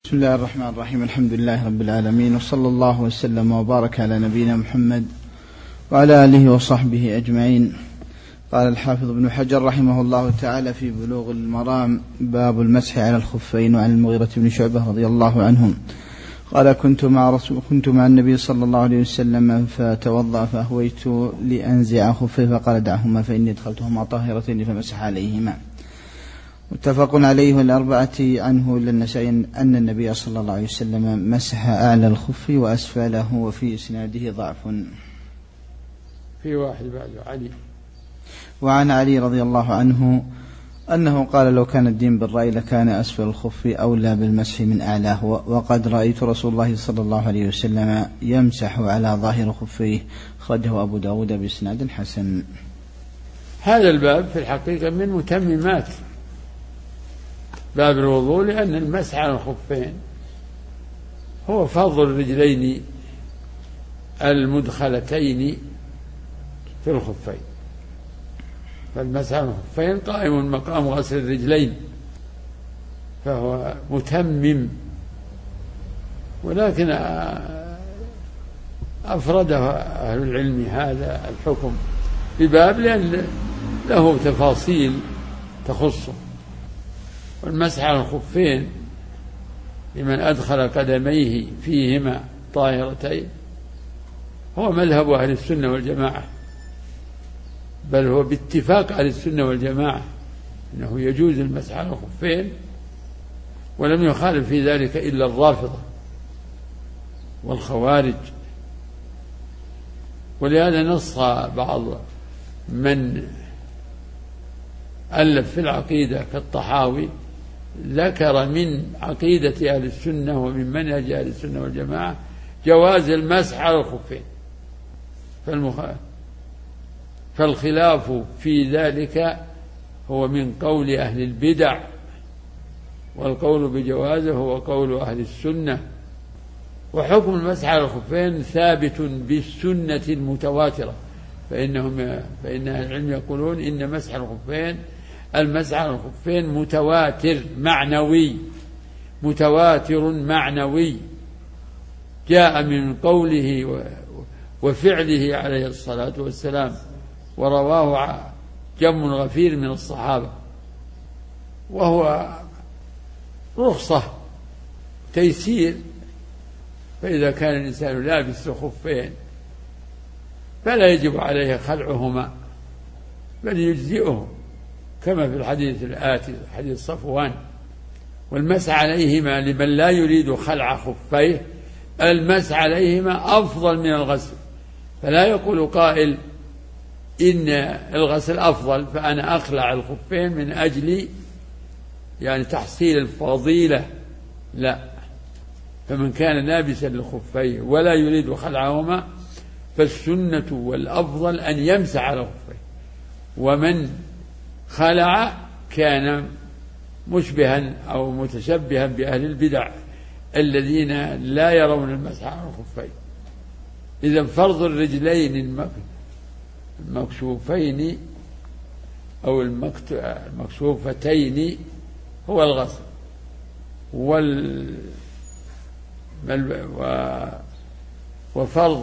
بسم الله الرحمن الرحيم. الحمد لله رب العالمين، وصلى الله وسلم وبارك على نبينا محمد وعلى آله وصحبه أجمعين. قال الحافظ ابن حجر رحمه الله تعالى في بلوغ المرام: باب المسح على الخفين. وعن المغيرة بن شعبة رضي الله عنهم قال: كنت مع النبي صلى الله عليه وسلم فتوضأ فأهويت لأنزع خفيه فقال: دعهما فإني ادخلتهما طاهرتين، فمسح عليهما. متفق عليه والأربعة عنه إلا النسائي أن النبي صلى الله عليه وسلم مسح أعلى الخف وأسفله، وفي إسناده ضعف. في واحد بعد علي. وعن علي رضي الله عنه أنه قال: لو كان الدين بالرأي لكان أسفل الخف أولى بالمسح من أعلاه، وقد رأيت رسول الله صلى الله عليه وسلم يمسح على ظاهر خفيه. خرجه أبو داود بإسناد حسن. هذا الباب في الحقيقة من متممات باب الوضوء، لأن المسح على الخفين هو فضل الرجلين المدخلتين في الخفين، فالمسح على الخفين قائم مقام غسل الرجلين، فهو متمم. ولكن أفرده أهل العلم هذا الحكم بباب لأن له تفاصيل تخصه. والمسح على الخفين لمن أدخل قدميه فيهما طاهرتين هو مذهب أهل السنة والجماعة، بل هو باتفاق أهل السنة والجماعة أنه يجوز المسح على الخفين، ولم يخالف في ذلك إلا الرافضة والخوارج. ولهذا نص بعض من ألف في العقيدة كالطحاوي، ذكر من عقيدة أهل السنة ومن منهج أهل السنة والجماعة جواز المسح على الخفين، فالخلاف في ذلك هو من قول أهل البدع، والقول بجوازه هو قول أهل السنة. وحكم المسح على الخفين ثابت بالسنة المتواترة، فإن أهل العلم يقولون إن مسح الخفين المسح على الخفين متواتر معنوي جاء من قوله وفعله عليه الصلاة والسلام، ورواه جم غفير من الصحابة، وهو رخصة تيسير. فإذا كان الإنسان لابس الخفين فلا يجب عليه خلعهما، بل يجزئه كما في الحديث الآتي حديث صفوان. والمسح عليهما لمن لا يريد خلع خفيه، المسح عليهما أفضل من الغسل. فلا يقول قائل إن الغسل أفضل فأنا أخلع الخفين من أجل يعني تحصيل الفضيلة، لا. فمن كان لابسا للخفين ولا يريد خلعهما فالسنة والأفضل أن يمسح على الخفين، ومن خلع كان مشبها أو متشبها بأهل البدع الذين لا يرون المسح على الخفين. إذا فرض الرجلين المكشوفين أو المكشوفتين هو الغسل، وفرض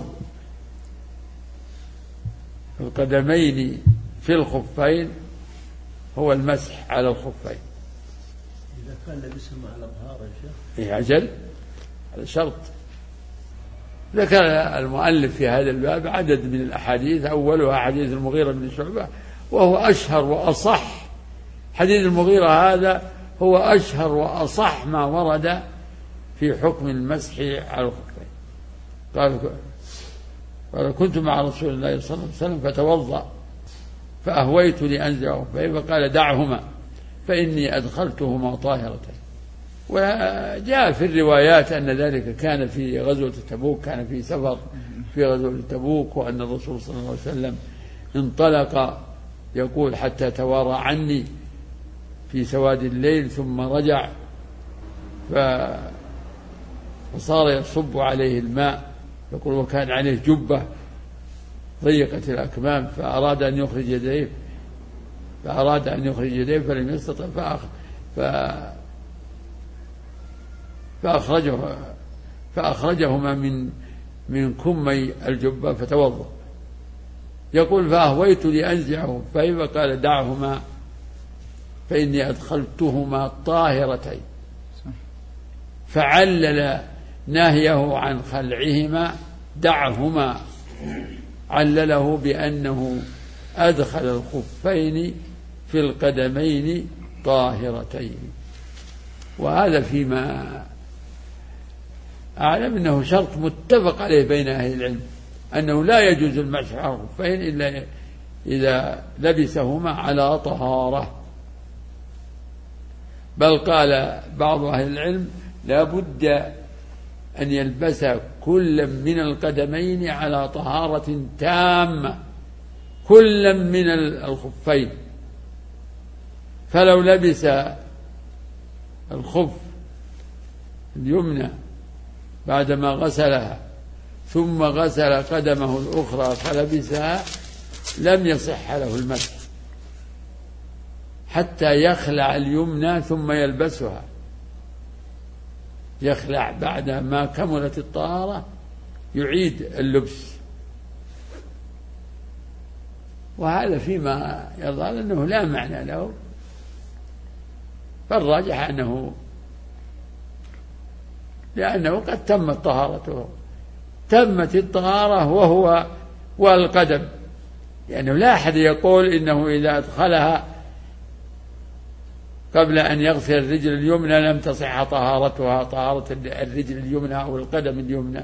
القدمين في الخفين هو المسح على الخفين. إذا كان لبسهم على ظهار الشيخ أجل، هذا شرط. ذكر المؤلف في هذا الباب عدد من الأحاديث، أولها حديث المغيرة بن شعبة، وهو أشهر وأصح. حديث المغيرة هذا هو أشهر وأصح ما ورد في حكم المسح على الخفين. قال: كنت مع رسول الله صلى الله عليه وسلم فتوضأ فأهويت لأنزع خفيه فقال: دعهما فإني أدخلتهما طاهرتين. وجاء في الروايات أن ذلك كان في غزوة تبوك، كان في سفر في غزوة تبوك، وأن الرسول صلى الله عليه وسلم انطلق يقول حتى توارى عني في سواد الليل، ثم رجع فصار يصب عليه الماء، يقول وكان عليه جبة ضيقت الأكمام، فأراد أن يخرج يديه فلم يستطع فأخرجهما من كمي الجبة فتوضأ. يقول فأهويت لأنزعه فقال دعهما فإني أدخلتهما طاهرتين، فعلل نهيه عن خلعهما دعهما، علله بأنه أدخل الخفين في القدمين طاهرتين. وهذا فيما أعلم أنه شرط متفق عليه بين أهل العلم، أنه لا يجوز المسح على الخفين إلا إذا لبسهما على طهارة. بل قال بعض أهل العلم لا بد أن يلبس كل من القدمين على طهارة تامة، كل من الخفين. فلو لبس الخف اليمنى بعدما غسلها ثم غسل قدمه الأخرى فلبسها لم يصح له المسح حتى يخلع اليمنى ثم يلبسها، يخلع بعد ما كملت الطهارة يعيد اللبس. وهذا فيما يظهر أنه لا معنى له، فالراجح أنه لأنه قد تمت طهارته، تمت الطهارة وهو والقدم، لأنه لا أحد يقول إنه إذا أدخلها قبل أن يغسل الرجل اليمنى لم تصح طهارتها، طهارة الرجل اليمنى أو القدم اليمنى،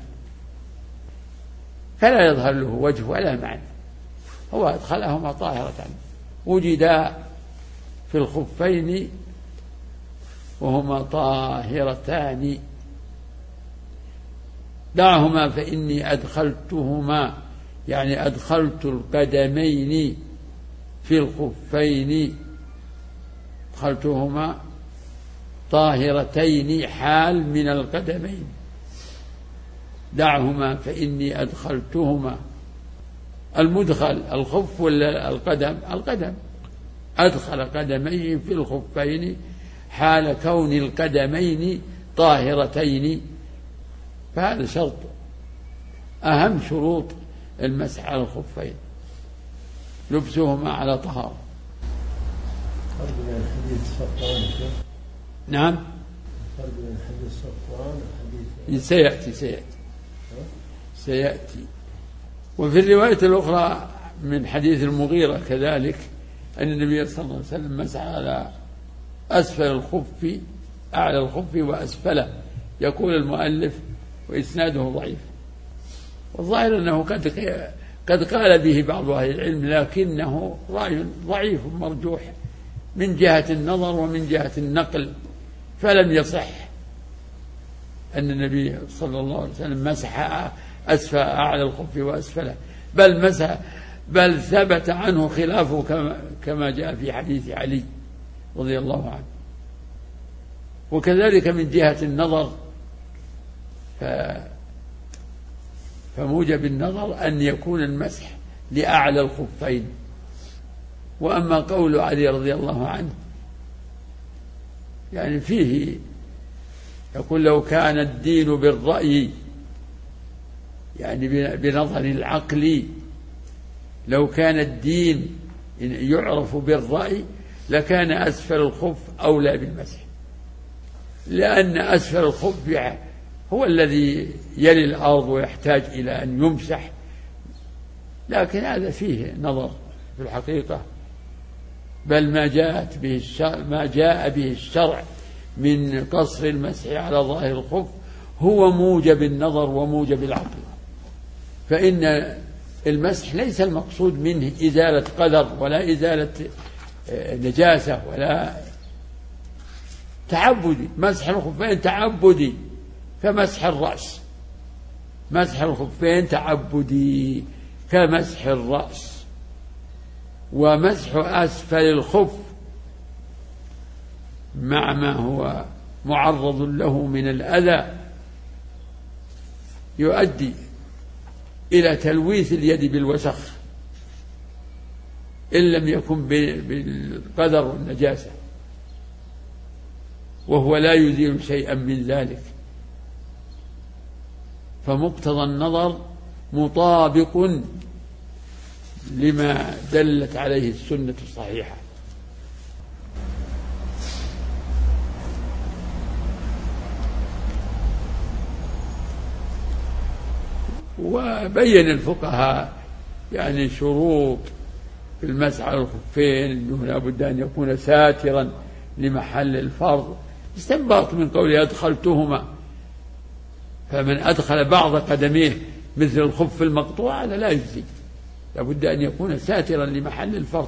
فلا يظهر له وجه ولا معنى. هو أدخلهما طاهرة، وجدا في الخفين وهما طاهرتان. دعهما فإني أدخلتهما، يعني أدخلت القدمين في الخفين، أدخلتهما طاهرتين حال من القدمين. دعهما فإني أدخلتهما، المدخل الخف ولا القدم؟ القدم، أدخل قدميه في الخفين حال كون القدمين طاهرتين. فهذا شرط أهم شروط المسح على الخفين، لبسهما على طهارة. فرق بين حديث صفوان. نعم، فرق بين حديث صفوان وحديث سيأتي. وفي الرواية الأخرى من حديث المغيرة كذلك أن النبي صلى الله عليه وسلم مسح على أسفل الخف، أعلى الخف وأسفله. يقول المؤلف وإسناده ضعيف، والظاهر أنه قد قال به بعض أهل العلم، لكنه رأي ضعيف مرجوح من جهة النظر ومن جهة النقل، فلم يصح أن النبي صلى الله عليه وسلم مسح أسفل أعلى الخف وأسفله، بل ثبت عنه خلافه كما جاء في حديث علي رضي الله عنه. وكذلك من جهة النظر فموجب النظر أن يكون المسح لأعلى الخفين. وأما قول علي رضي الله عنه يعني فيه، يقول لو كان الدين بالرأي، يعني بنظر العقل، لو كان الدين يعرف بالرأي لكان أسفل الخف أولى بالمسح، لأن أسفل الخف هو الذي يلي الأرض ويحتاج إلى أن يمسح. لكن هذا فيه نظر في الحقيقة، بل ما جاء به الشرع من قصر المسح على ظاهر الخف هو موجب النظر وموجب العقل. فإن المسح ليس المقصود منه إزالة قدر ولا إزالة نجاسة ولا تعبدي. مسح الخفين تعبدي كمسح الرأس، مسح الخفين تعبدي كمسح الرأس. ومسح أسفل الخف مع ما هو معرض له من الأذى يؤدي إلى تلويث اليد بالوسخ إن لم يكن بالقدر والنجاسة، وهو لا يزيل شيئا من ذلك فمقتضى النظر مطابق لما دلت عليه السنة الصحيحة. وبين الفقهاء يعني شروط في المسح على الخفين أنه لا بد أن يكون ساترا لمحل الفرض، استنباط من قوله أدخلتهما، فمن أدخل بعض قدميه مثل الخف المقطوع هذا لا يجزي، لا بد أن يكون ساترا لمحل الفرض.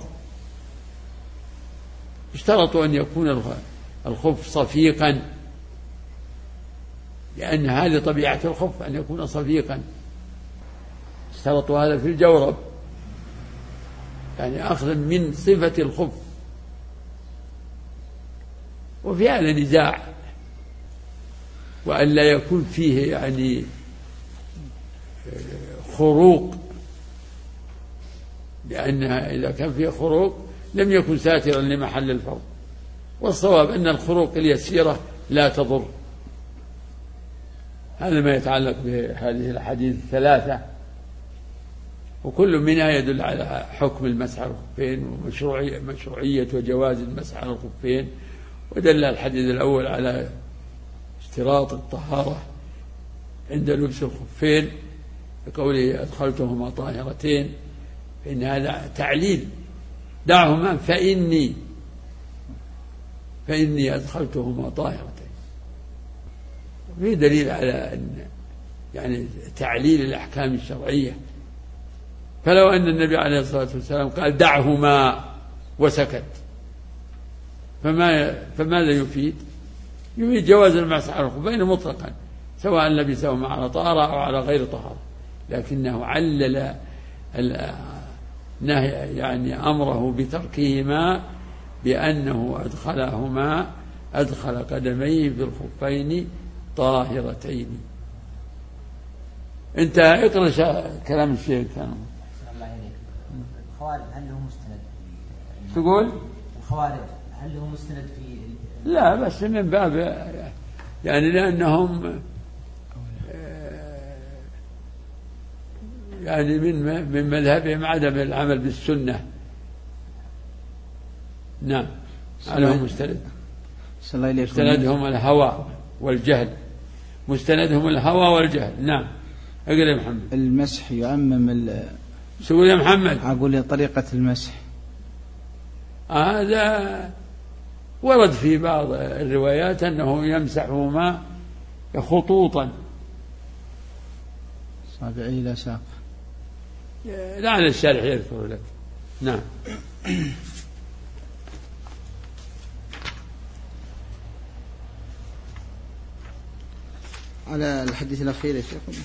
اشترطوا أن يكون الخف صفيقا، لأن هذه طبيعة الخف أن يكون صفيقا، اشترطوا هذا في الجورب، يعني أخذا من صفة الخف. وفي هذا نزاع، وأن لا يكون فيه يعني خروق، لأن إذا كان فيه خروق لم يكن ساترا لمحل الفرض، والصواب أن الخروق اليسيرة لا تضر. هذا ما يتعلق بهذه الأحاديث الثلاثة، وكل منها يدل على حكم المسح على الخفين ومشروعية وجواز المسح على الخفين. ودل الحديث الأول على اشتراط الطهارة عند لبس الخفين بقوله أدخلتهما طاهرتين، فإن هذا تعليل، دعهما فإني أدخلتهما طاهرتين. في دليل على أن يعني تعليل الأحكام الشرعية. فلو أن النبي عليه الصلاة والسلام قال دعهما وسكت فماذا يفيد؟ يفيد جواز المسح على الخفين مطلقا، سواء لبسهما على طهارة أو على غير طهارة، لكنه علل يعني أمره بتركهما بأنه أدخل قدميه في الخفين طاهرتين. انت اقرأ كلام الشيخ. الخوارج هل له مستند؟ تقول الخوارج هل له مستند في؟ لا، بس من باب يعني لأنهم يعني من مذهبهم عدم العمل بالسنة. نعم، عليهم مستند. مستندهم الهوى والجهل. نعم، اقرأ يا محمد. المسح يعمم سؤال يا محمد. أقول طريقة المسح هذا ورد في بعض الروايات أنه يمسحهما خطوطا صابعي إلى ساق، لعل الشارح يذكر لك. نعم. على الحديث الأخير يا شيخ.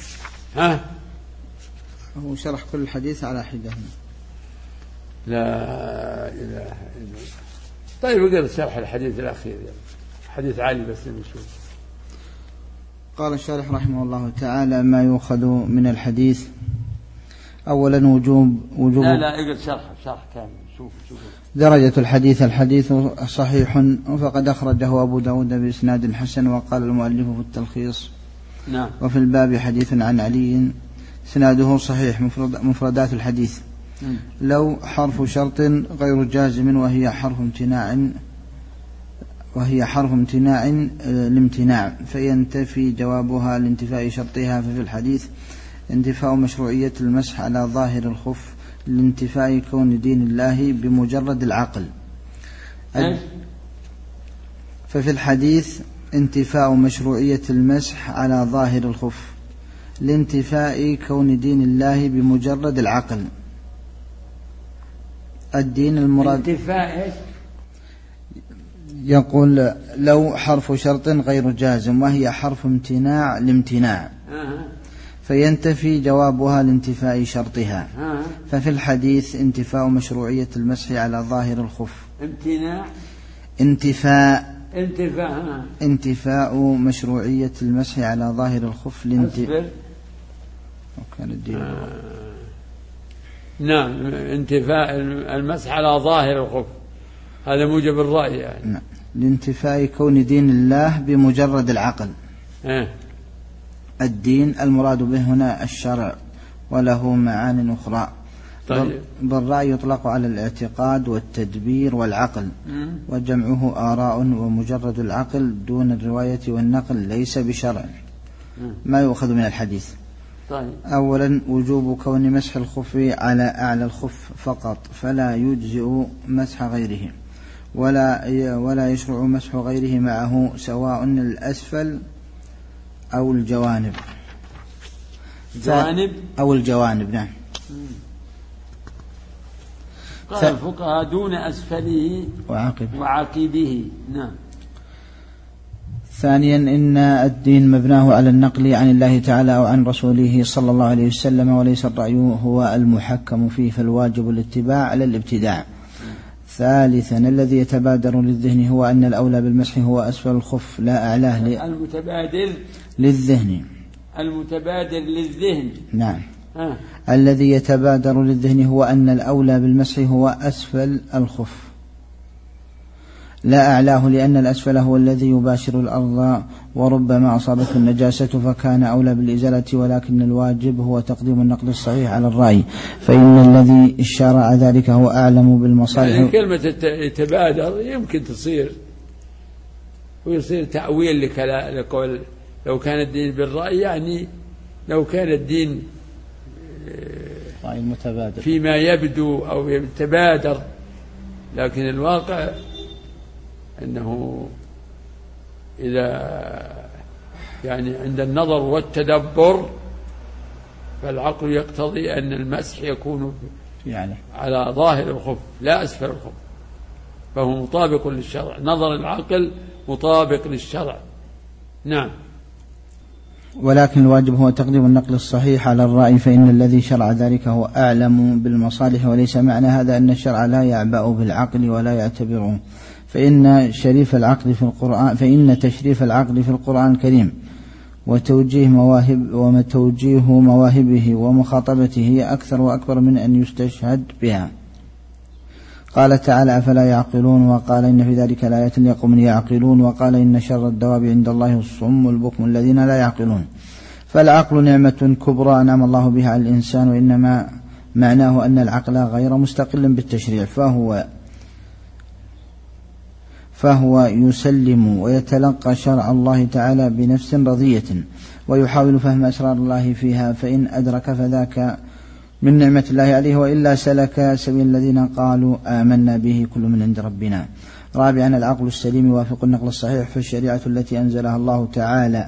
هو شرح كل الحديث على حدة. لا إله إلا الله. طيب اقرأ شرح الحديث الأخير يعني. حديث علي بس نشوف. قال الشارح رحمه الله تعالى: ما يؤخذ من الحديث. أولا وجوب لا اقرأ شرح كامل. شوف درجة الحديث صحيح، فقد أخرجه أبو داود بإسناد حسن. وقال المؤلف في التلخيص: نعم. وفي الباب حديث عن علي سناده صحيح. مفردات الحديث: لو حرف شرط غير جازم وهي حرف امتناع الامتناع، فينتفي جوابها لانتفاء شرطها. ففي الحديث انتفاء مشروعية المسح على ظاهر الخف لانتفاء كون دين الله بمجرد العقل. ففي الحديث انتفاء مشروعية المسح على ظاهر الخف لانتفاء كون دين الله بمجرد العقل. الدين المراد انتفاء يقول لو حرف شرط غير جازم وهي حرف امتناع الامتناع، فينتفي جوابها لانتفاء شرطها. ففي الحديث انتفاء مشروعية المسح على ظاهر الخف. انتفاء مشروعية المسح على ظاهر الخف وكان الدين نعم، انتفاء المسح على ظاهر الخف، هذا موجب الرأي يعني. نعم. لانتفاء كون دين الله بمجرد العقل. الدين المراد به هنا الشرع وله معان أخرى. طيب. بالرأي يطلق على الاعتقاد والتدبير والعقل، وجمعه آراء، ومجرد العقل دون الرواية والنقل ليس بشرع. ما يؤخذ من الحديث؟ طيب. أولا وجوب كون مسح الخف على أعلى الخف فقط، فلا يجزئ مسح غيره، ولا يشرع مسح غيره معه، سواء الأسفل أو الجوانب. أو الجوانب. نعم. قال الفقهاء دون أسفله وعقبه. نعم. ثانيا إن الدين مبناه على النقل عن الله تعالى أو عن رسوله صلى الله عليه وسلم، وليس الرأي هو المحكم فيه، فالواجب الاتباع على الابتداع. ثالثا الذي يتبادر للذهن هو أن الأولى بالمسح هو أسفل الخف لا أعلاه. المتبادر للذهن. نعم. الذي يتبادر للذهن هو أن الأولى بالمسح هو أسفل الخف لا أعلاه، لأن الأسفل هو الذي يباشر الأرض وربما أصابته النجاسة فكان أولى بالإزالة، ولكن الواجب هو تقديم النقل الصحيح على الرأي، فإن الذي شرع ذلك هو أعلم بالمصالح. يعني كلمة يتبادر يمكن تصير ويصير تأويل لقول لو كان الدين بالرأي، يعني لو كان الدين فيما يبدو أو يتبادر، لكن الواقع أنه إذا يعني عند النظر والتدبر فالعقل يقتضي أن المسح يكون يعني على ظاهر الخف لا أسفل الخف، فهو مطابق للشرع، نظر العقل مطابق للشرع. نعم. ولكن الواجب هو تقديم النقل الصحيح على الرأي، فإن الذي شرع ذلك هو أعلم بالمصالح، وليس معنى هذا أن الشرع لا يعبأ بالعقل ولا يعتبره، فإن تشريف العقل في القرآن الكريم وتوجيه مواهبه ومخاطبته هي أكثر وأكبر من أن يستشهد بها. قال تعالى أفلا يعقلون، وقال إن في ذلك لآيات لقوم يعقلون، وقال إن شر الدواب عند الله الصم البكم الذين لا يعقلون. فالعقل نعمة كبرى أنعم الله بها على الإنسان، وإنما معناه أن العقل غير مستقل بالتشريع، فهو يسلم ويتلقى شرع الله تعالى بنفس رضية، ويحاول فهم أسرار الله فيها، فإن أدرك فذاك من نعمة الله عليه، وإلا سلك سبيل الذين قالوا آمنا به كل من عند ربنا. رابعا العقل السليم يوافق النقل الصحيح، فالشريعة التي أنزلها الله تعالى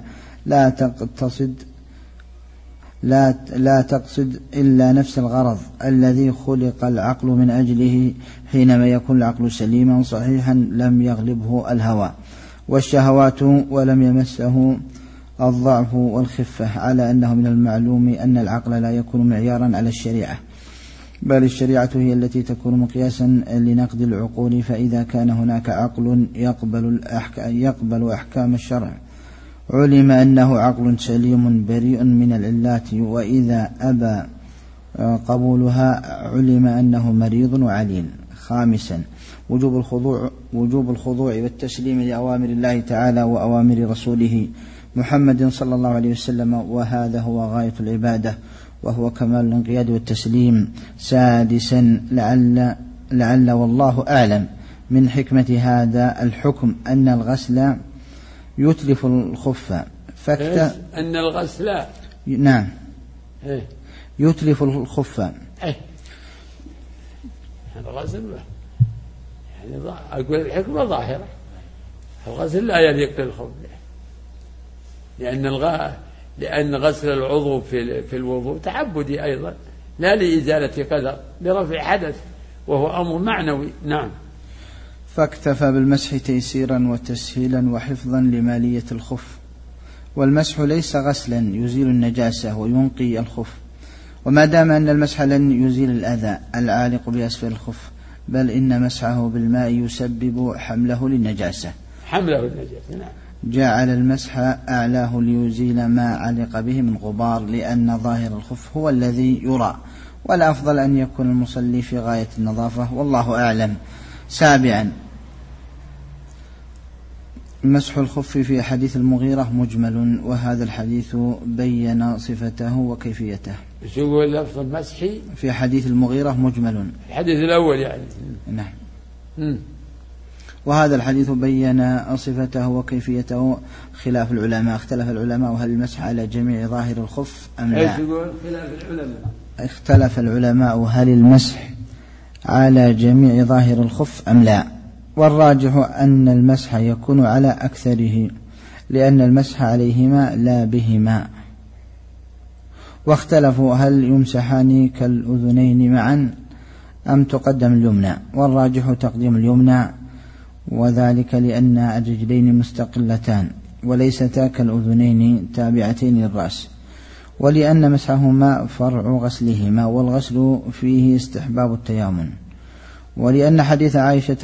لا تقصد إلا نفس الغرض الذي خلق العقل من أجله. حينما يكون العقل سليما صحيحا لم يغلبه الهوى والشهوات، ولم يمسه الضعف والخفة، على أنه من المعلوم أن العقل لا يكون معيارا على الشريعة، بل الشريعة هي التي تكون مقياسا لنقد العقول، فإذا كان هناك عقل يقبل أحكام الشرع علم أنه عقل سليم بريء من العلات، وإذا أبى قبولها علم أنه مريض وعليل. خامسا وجوب الخضوع والتسليم لأوامر الله تعالى وأوامر رسوله محمد صلى الله عليه وسلم، وهذا هو غاية العبادة وهو كمال الانقياد والتسليم. سادسا لعل والله أعلم من حكمة هذا الحكم أن الغسل يتلف الخف، أن الغسل نعم يتلف الخف. الغسل يعني أقول الحكمة ظاهرة، الغسل لا يليق بالخف، لأن غسل العضو في الوضوء تعبدي أيضا، لا لإزالة قدر، لرفع حدث، وهو أمر معنوي. نعم. فاكتفى بالمسح تيسيرا وتسهيلا وحفظا لمالية الخف، والمسح ليس غسلا يزيل النجاسة وينقي الخف، وما دام أن المسح لن يزيل الأذى العالق بأسفل الخف، بل إن مسحه بالماء يسبب حمله للنجاسة. نعم. جعل المسح أعلاه ليزيل ما علق به من غبار، لأن ظاهر الخف هو الذي يرى، والأفضل أن يكون المصلي في غاية النظافة، والله أعلم. سابعا مسح الخف في حديث المغيرة مجمل، وهذا الحديث بين صفته وكيفيته. ايش يقول لفظ المسح؟ في حديث المغيرة مجمل، الحديث الأول يعني. نعم. وهذا الحديث بين صفته وكيفيته خلاف العلماء. اختلف العلماء هل المسح على جميع ظاهر الخف أم لا. ايش يقول خلاف العلماء؟ اختلف العلماء هل المسح على جميع ظاهر الخف أم لا، والراجح أن المسح يكون على أكثره، لأن المسح عليهما لا بهما. واختلفوا هل يمسحان كالأذنين معا أم تقدم اليمنى، والراجح تقديم اليمنى، وذلك لأن الرجلين مستقلتان وليستا كالأذنين تابعتين للرأس، ولأن مسحهما فرع غسلهما، والغسل فيه استحباب التيامن، ولأن حديث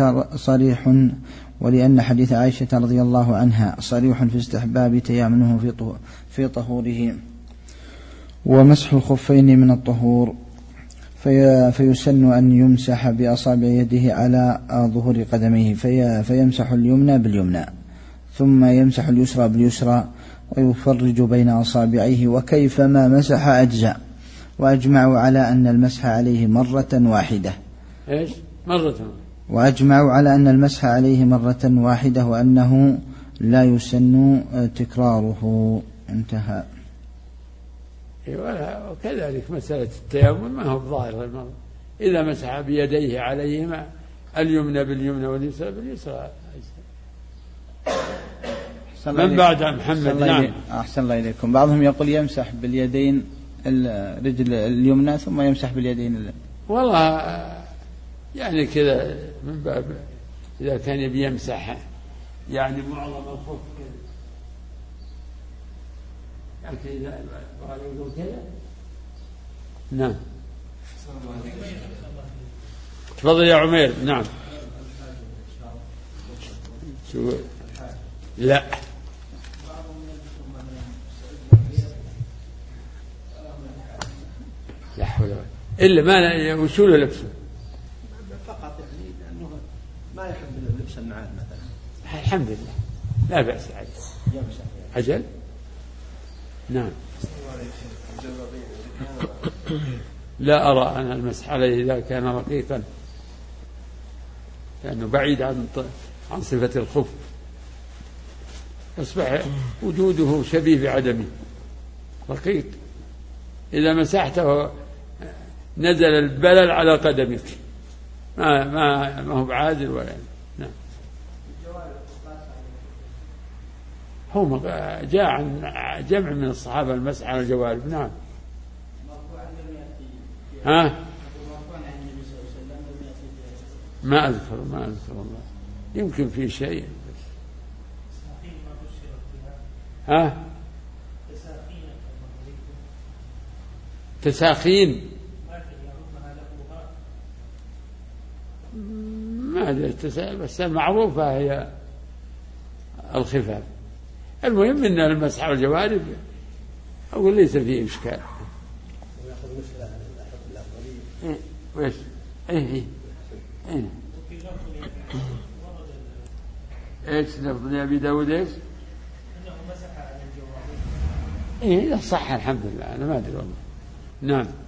عائشة رضي الله عنها صريح في استحباب تيامنه في طهوره. ومسح الخفين من الطهور، فيسن أن يمسح بأصابع يده على ظهور قدميه، فيمسح اليمنى باليمنى ثم يمسح اليسرى باليسرى ويفرج بين أصابعيه، وكيفما مسح أجزاء. وأجمعوا على أن المسح عليه مرة واحدة. إيش؟ مرة. وأجمعوا على أن المسح عليه مرة واحدة، وأنه لا يسن تكراره. انتهى. وكذلك مسألة التيمم ما هو ظاهر المرة، إذا مسح بيديه عليهما اليمنى باليمنى واليسرى باليسرى. من بعد محمد. نعم. أحسن الله إليكم. بعضهم يقول يمسح باليدين الرجل اليمنى ثم يمسح باليدين والله يعني كذا من باب إذا كان يبي يمسح يعني معظم الخف كذا، يعني إذا يقول كذا. نعم. تفضل يا عمير. نعم. شو؟ لا. لا حول ولا قوة إلا ما وشو له لبسه فقط، يعني لأنه ما يحب لبس النعال مثلا. الحمد لله لا بأس عليه. أجل. نعم. لا أرى أن المسح عليه إذا كان رقيقا، لأنه بعيد عن صفة الخف، أصبح وجوده شبيه بعدمه، رقيق. إذا مسحته نزل البلل على قدمك، ما هو بعادل ولا. نعم. هو جاء عن جمع من الصحابة المسح على الجوارب. نعم. ما أذكر الله، يمكن في شيء. تساخين ما أدري، بس المعروفة هي الخفاف. المهم أن المسح على الجوارب أقول ليس فيه إشكال. ويش؟ ايش لفظ أبي داود ايش؟ انه مسح على الجوارب. صح الحمد لله، انا ما ادري والله. نعم.